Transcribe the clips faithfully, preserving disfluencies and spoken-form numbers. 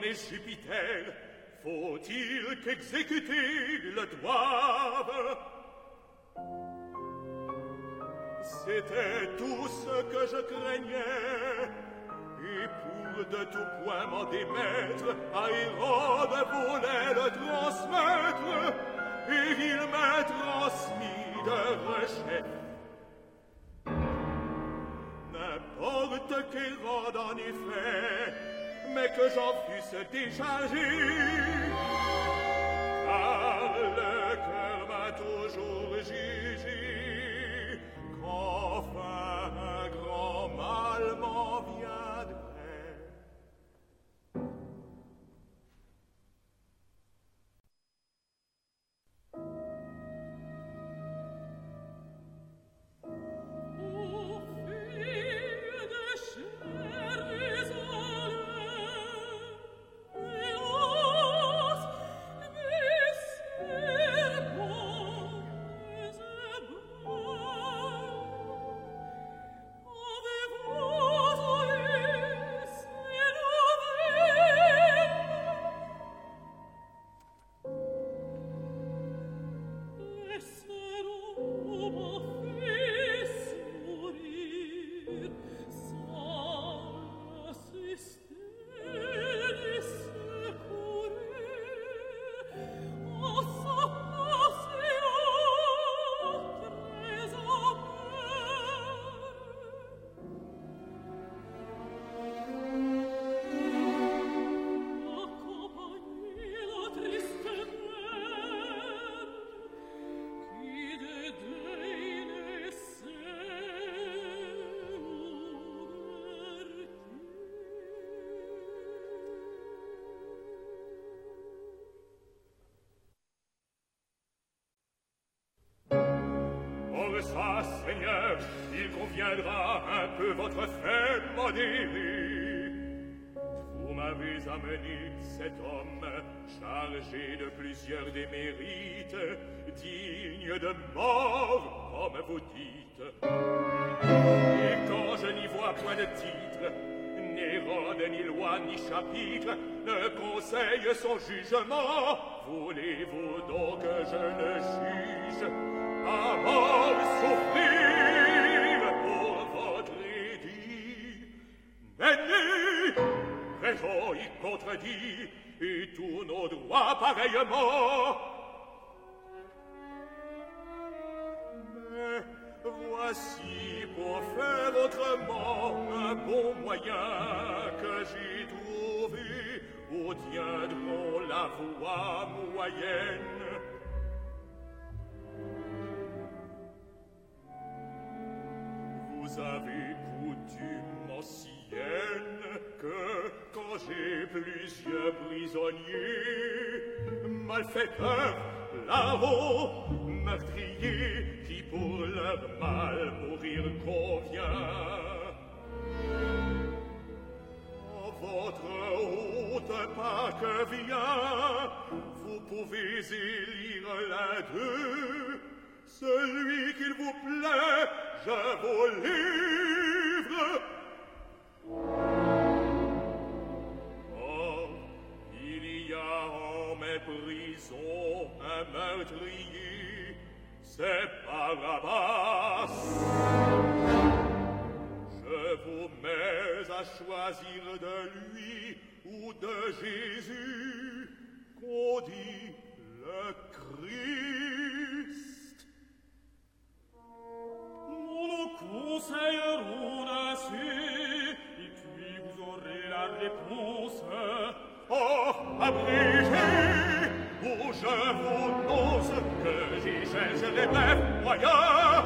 et Jupiter, faut-il qu'exécuter le doivent? C'était tout ce que je craignais, et pour de tout point m'en démettre, à Hérode voulait le transmettre, et il m'a transmis de rechef. N'importe qu'Hérode en effet, mais que j'en fusse déchargé, car le cœur m'a toujours jugé qu'enfin un grand mal m'en viendrait. Ça, Seigneur, il conviendra un peu votre fait modéré. Vous m'avez amené cet homme chargé de plusieurs des mérites, digne de mort, comme vous dites. Et quand je n'y vois point de titre, N'Hérode, ni loi, ni chapitre, ne conseille son jugement, voulez-vous donc que je le juge à mort souffrir pour votre édit? Nenni, raison y contredit, et tous nos droits pareillement. Mais voici pour faire autrement un bon moyen que j'ai trouvé, où tiendront la voie moyenne. Vous avez coutume ancienne que, quand j'ai plusieurs prisonniers, malfaiteurs, là-haut, meurtriers, qui pour leur mal mourir convient, en votre haute Pâque vient, vous pouvez élire l'un d'eux, celui qu'il vous plaît, je vous livre. Or, il y a en mes prisons un meurtrier, c'est Barabbas. Je vous mets à choisir de lui ou de Jésus, qu'on dit le Christ. Nous nous conseillerons ainsi, et puis vous aurez la réponse. Oh, abrégé, où je vous annonce que j'y cherche les brefs moyens.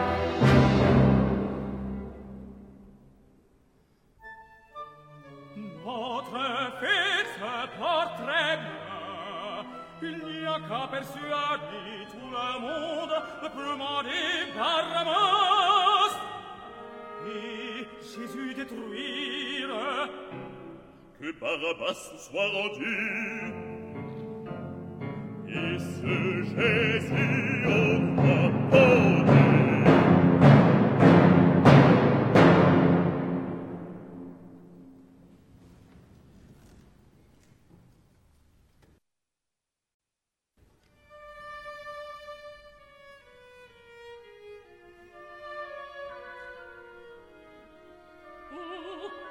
Notre fils se porte très bien. Il n'y a qu'à persuader tout le monde de demander Barabbas et Jésus détruire. Que Barabbas soit rendu et ce Jésus au croix.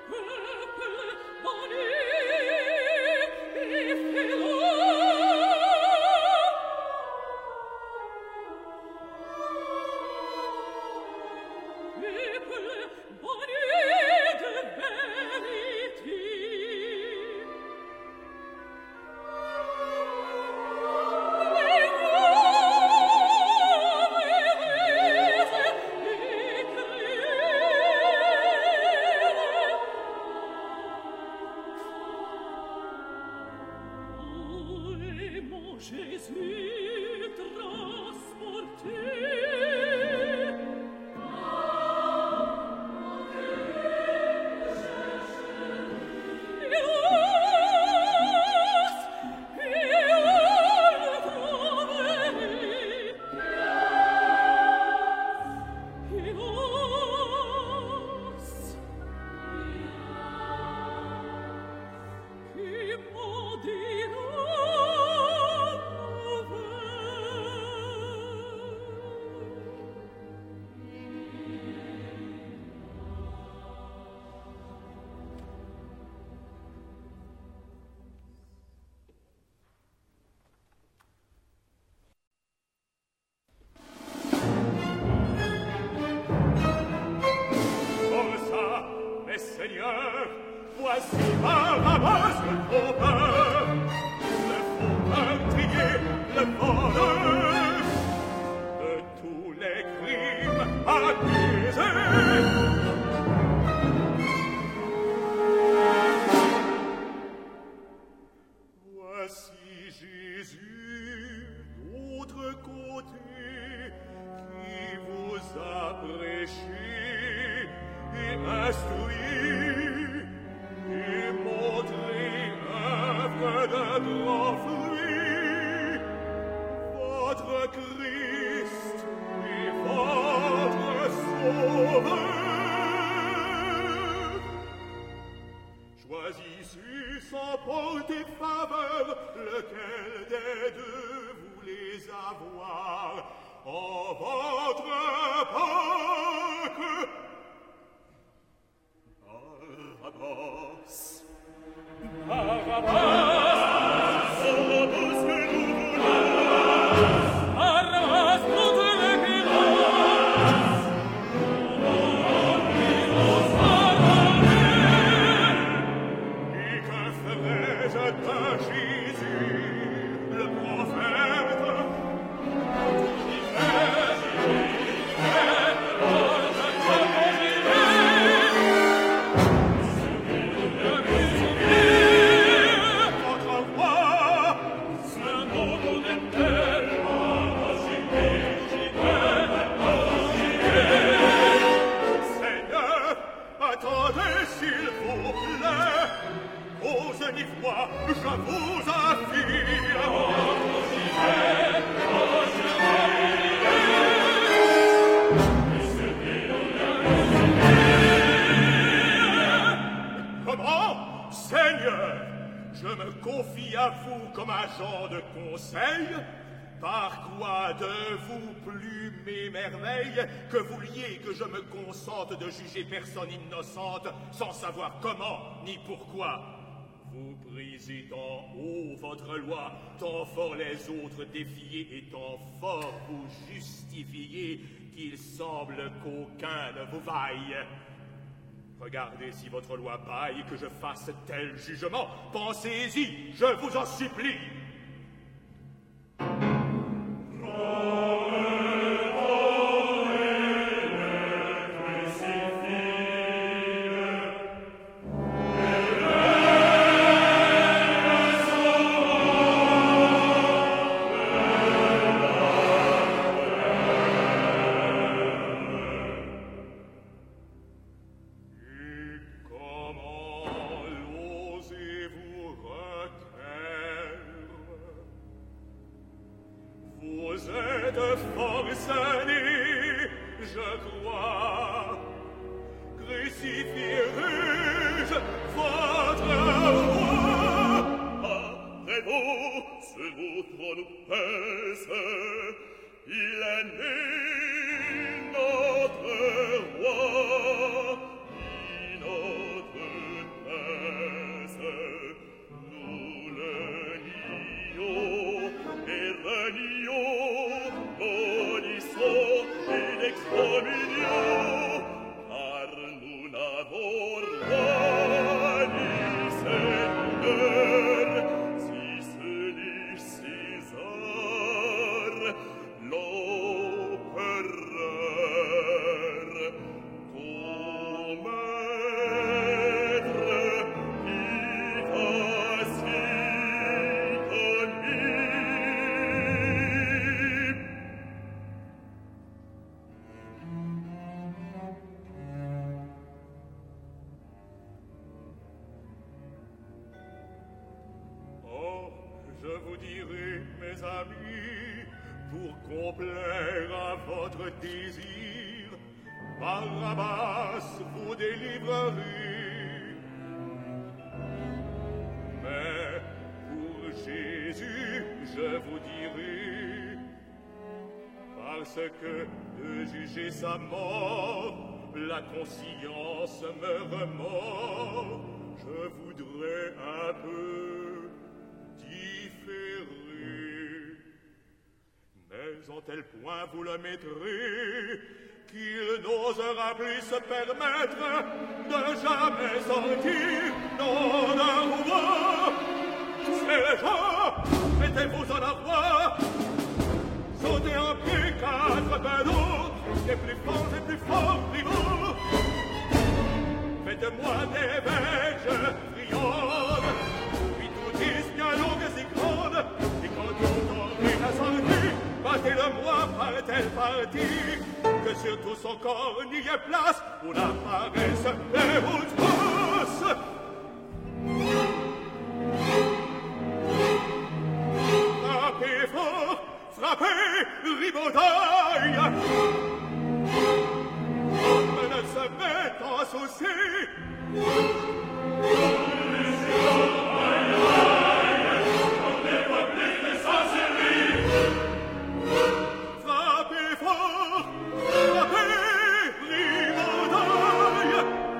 Que vouliez que je me consente de juger personne innocente sans savoir comment ni pourquoi? Vous brisez d'en haut votre loi, tant fort les autres défiez et tant fort vous justifiez qu'il semble qu'aucun ne vous vaille. Regardez si votre loi baille que je fasse tel jugement. Pensez-y, je vous en supplie. Vous êtes vous direz, mes amis, pour complaire à votre désir, Barabbas vous délivrerait. Mais pour Jésus, je vous dirai, parce que de juger sa mort, la conscience me remord, je voudrais un peu différer. Mais en tel point vous le mettrez, qu'il n'osera plus se permettre de jamais sortir dans un rouleau. C'est le jour, mettez-vous en arrois, sautez un pied quatre badauds, les plus forts et plus forts rivaux. Faites-moi des beiges friandes, puis tout disent bien longues et grandes, et quand vous aurez la sortie, battez-le-moi par telle partie, que sur tout son corps n'y ait place pour la paresse et outrance. Frappez fort, frappez, ribaudaille, homme ne se met en souci. Frappez fort, frappez, ribaudaille.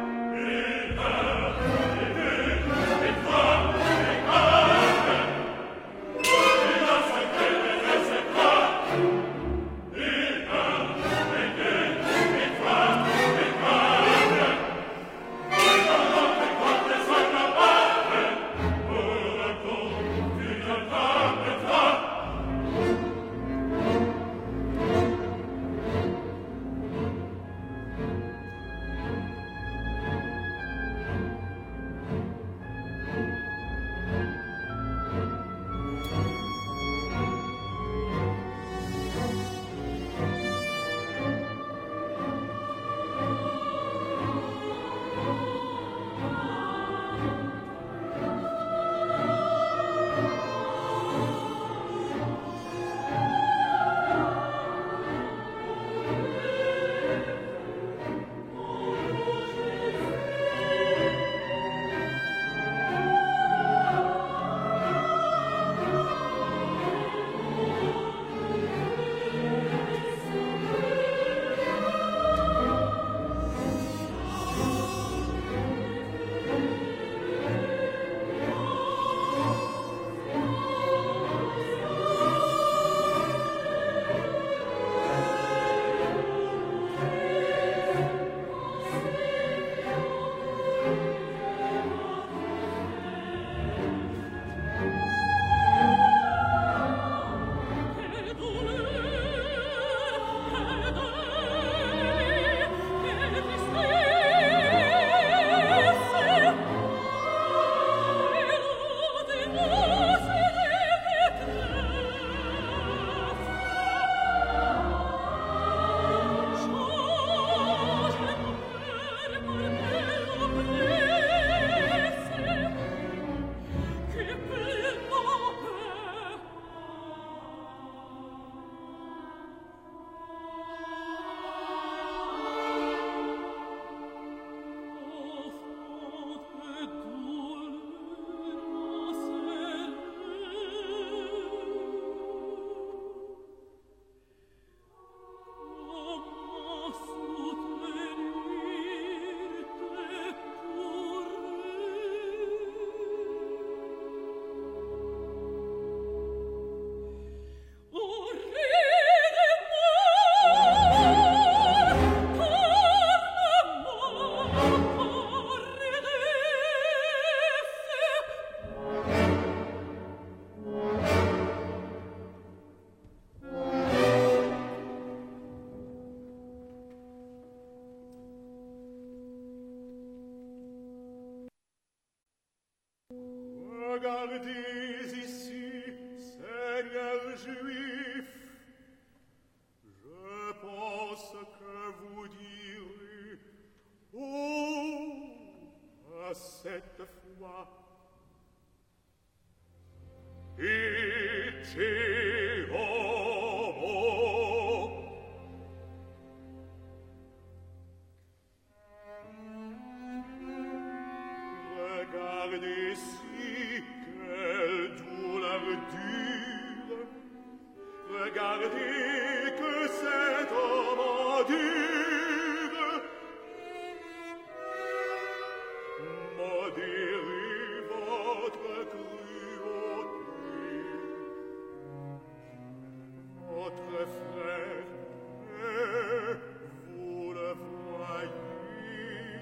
Regardez ici, Seigneur juif, je pense que vous direz, oh, à cette fois, et chez Homo. Regardez si quelle douleur dure, regardez que cet homme endure. Modérez votre cruauté, votre frère, vous le voyez.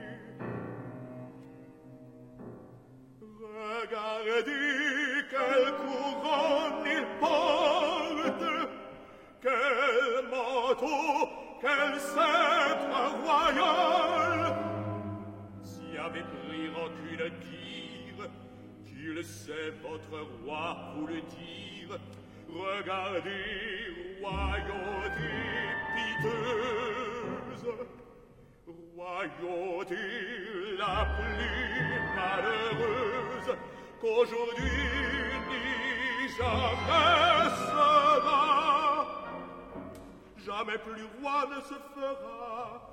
Regardez quelle couronne il porte, quel manteau, quel sceptre royal. Si avec pris rancune dire qu'il sait votre roi vous le dire, regardez, royauté piteuse, royauté la plus malheureuse qu'aujourd'hui ni jamais sera, jamais plus roi ne se fera.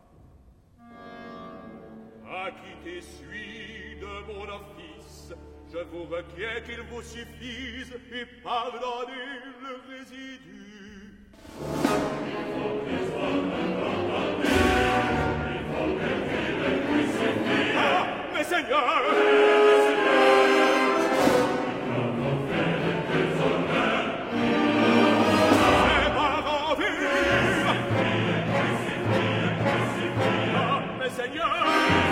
Acquittez suis de mon office, je vous requiers qu'il vous suffise et pardonnez le résidu. Il faut qu'il soit condamné, il faut qu'il puisse suffire. Ah, mes seigneurs! Mes seigneurs! Il faut faire des honneurs. C'est par envie! Ah, mes seigneurs!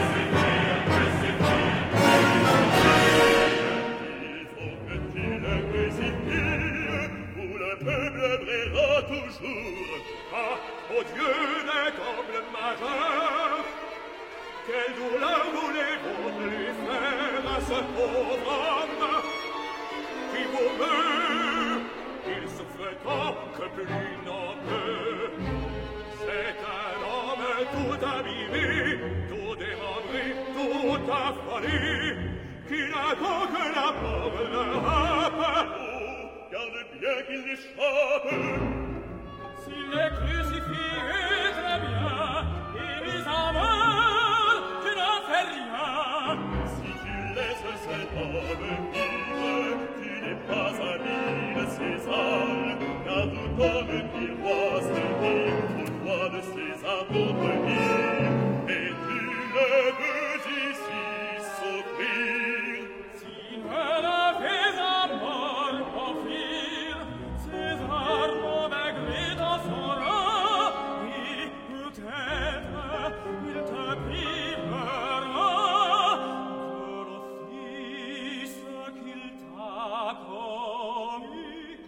Toujours. Ah, ô Dieu des combles majeurs, quelle douleur voulez-vous lui faire à ce pauvre homme qui vous meurt? Il souffre tant que plus n'en peut. C'est un homme tout abîmé, tout démembré, tout affolé, qui n'attend que la mort le happe. Oh, garde bien qu'il n'échappe. S'il est crucifié, très bien, et mis en mort, tu n'en fais rien. Si tu laisses cet homme vivre, tu n'es pas ami de César, car tout homme qui voit se dire, pour toi de César d'autre vie, et tu ne peux ici souffrir. Si me la fais à mort, Porphyre, César mon maigri dans son rang, oui, peut-être il te privera de l'office qu'il t'a commis.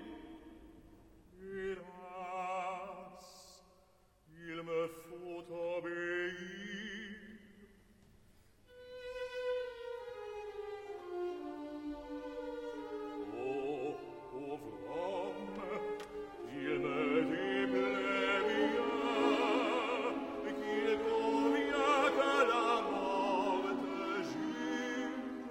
Hélas, il me faut obéir. Oh, pauvre homme, il me déplaît bien qu'il convient que la mort te juge.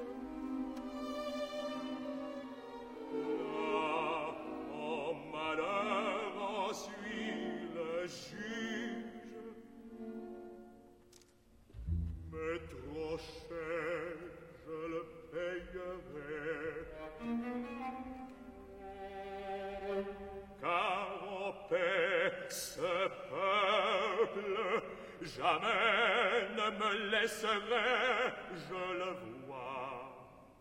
Là, en malheur, en suit le juge. Mais trop cher, je le payerai. Car en paix, ce peuple jamais ne me laisserait, je le vois.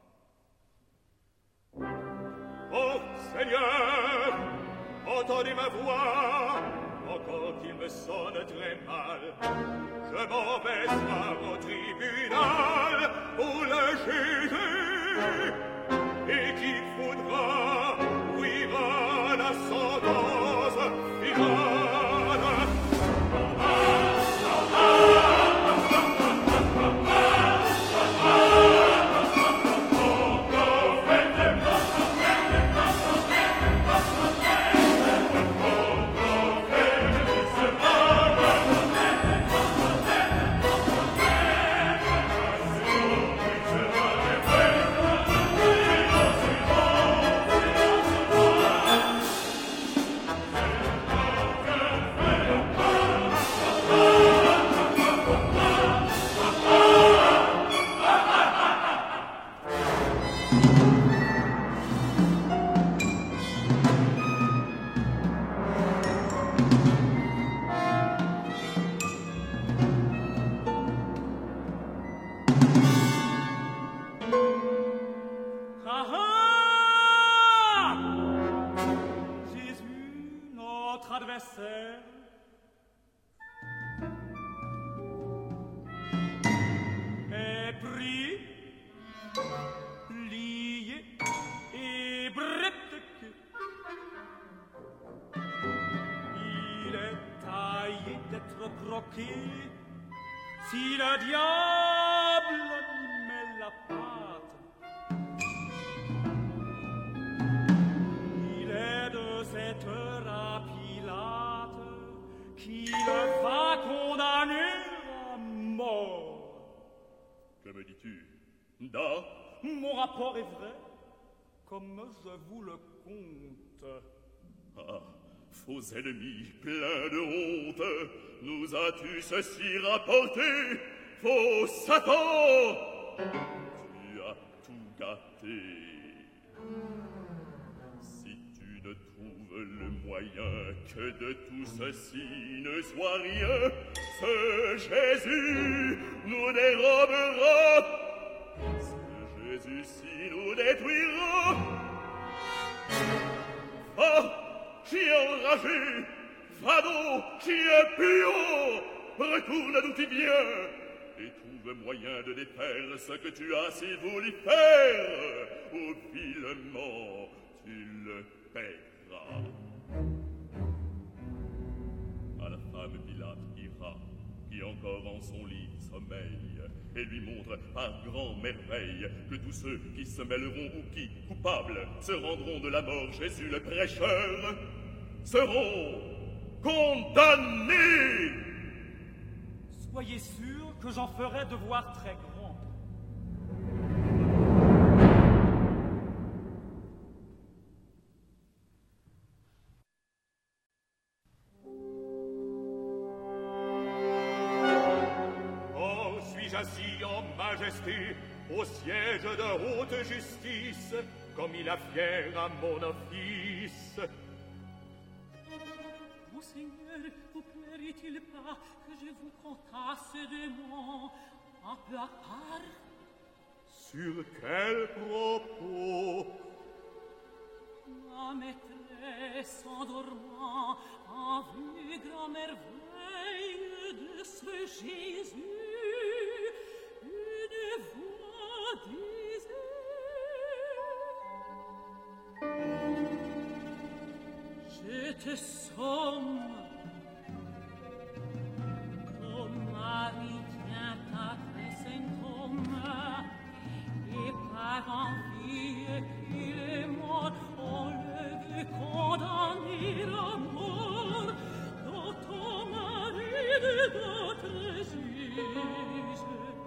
Oh Seigneur, entendez ma voix, encore qu'il me sonne très mal. Je m'en vais soir au tribunal pour le juger, et qui voudra ouïra la sentence finale. manquer si le diable y met la patte. Il est de cette heure à Pilate qui le va condamner à mort. Que me dis-tu? Da? Mon rapport est vrai, comme je vous le conte. Ah, faux ennemi, plein de honte, nous as-tu ceci rapporté, faux Satan? Tu as tout gâté. Si tu ne trouves le moyen que de tout ceci ne soit rien, ce Jésus nous dérobera. Ce Jésus-ci nous détruira. Va! Chien enragé, Fado, chien pion, retourne d'où tu viens et trouve moyen de défaire ce que tu as si voulu faire, ou vilement tu le paieras. À la femme Pilate ira, qui encore en son lit sommeille, et lui montre par grand merveille que tous ceux qui se mêleront ou qui, coupables, se rendront de la mort Jésus le prêcheur, seront condamnés. Soyez sûr que j'en ferai devoir très grand. Or suis-je assis en majesté au siège de haute justice, comme il a fier à mon office. Monseigneur, vous plairait-il pas que je vous contasse des mots un peu à part? Sur quel propos? Ma maîtresse endormant en vue grand merveille de ce Jésus, une voix disait: Je te somme, ton mari tient ta très homme, et par envie qu'il est mort, on le veut condamner à mort, dont ton mari de d'autres juges.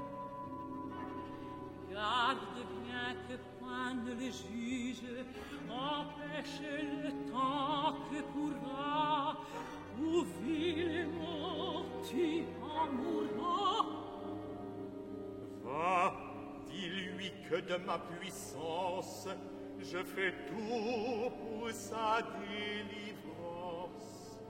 Garde bien que point ne le juge empêche le temps que pourra, ou vilement tu en mourras. Va, dis-lui que de ma puissance je fais tout pour sa délivrance.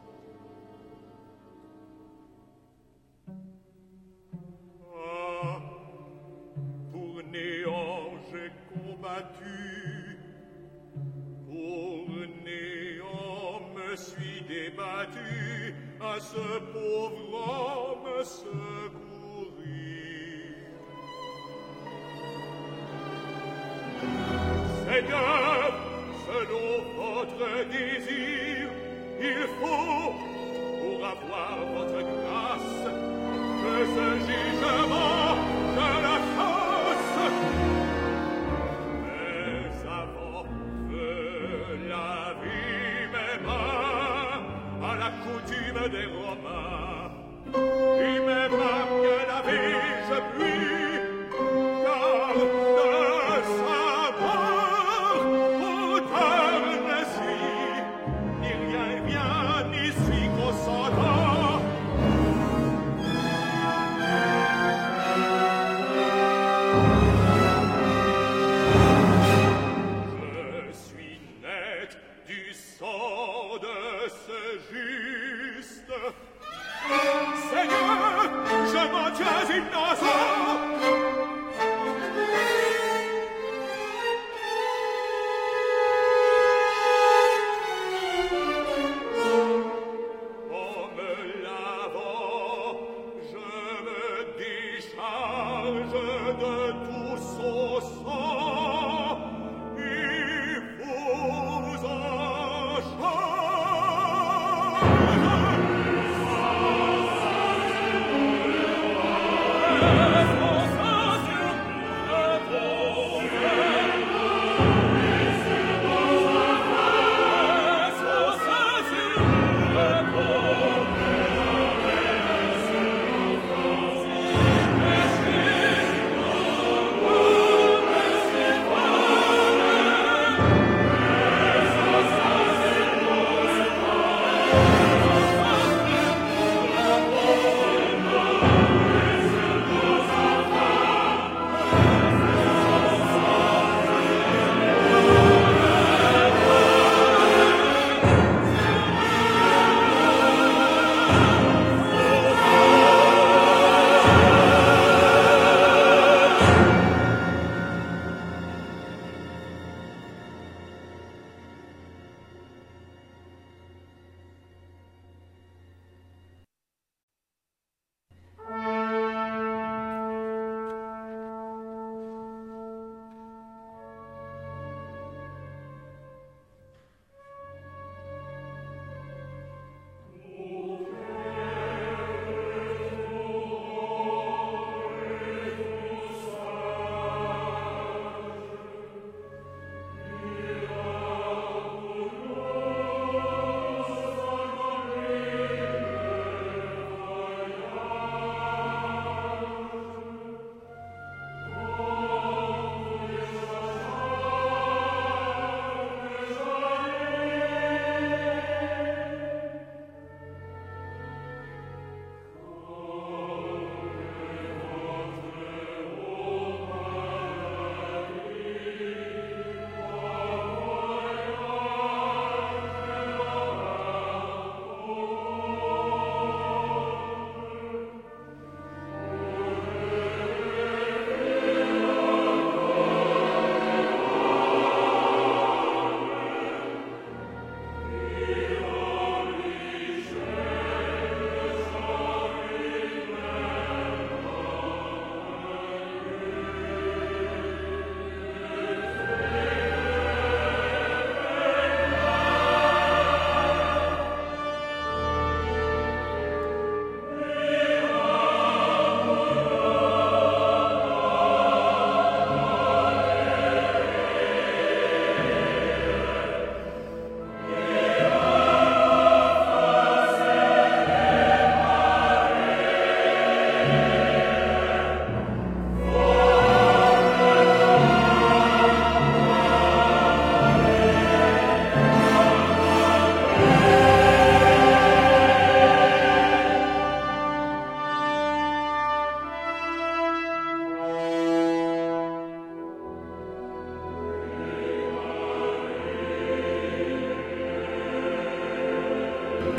Ah, pour néant j'ai combattu, pour néant me suis débattu, à ce pauvre homme secourir. Seigneur, selon votre désir, il faut, pour avoir votre grâce, que ce jugement je le fasse. Mais avant que laver mes mains à la coutume des Romains, et mes mains bien lavées je puis, car de sa mort auteur ne suis, ni rien vient, ni suis consentant. Je suis net du sang de ce juste. Seigneur, je m'en tiens innocent. En me lavant, je me décharge de tout son sang et vous en charge.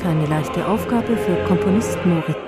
keine leichte Aufgabe für Komponist Moritz.